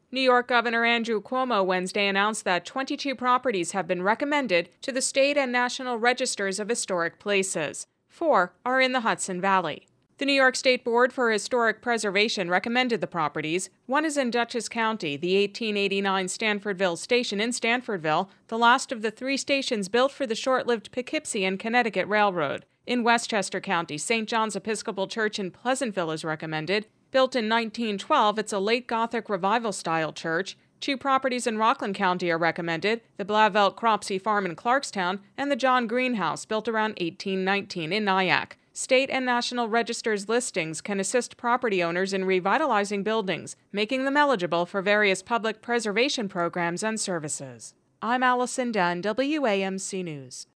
New York Governor Andrew Cuomo Wednesday announced that 22 properties have been recommended to the state and national registers of historic places. 4 are in the Hudson Valley. The New York State Board for Historic Preservation recommended the properties. One is in Dutchess County, the 1889 Stanfordville Station in Stanfordville, the last of the 3 stations built for the short-lived Poughkeepsie and Connecticut Railroad. In Westchester County, St. John's Episcopal Church in Pleasantville is recommended. Built in 1912, it's a late Gothic Revival-style church. 2 properties in Rockland County are recommended, the Blauvelt Cropsey Farm in Clarkstown and the John Greenhouse, built around 1819 in Nyack. State and national registers listings can assist property owners in revitalizing buildings, making them eligible for various public preservation programs and services. I'm Allison Dunn, WAMC News.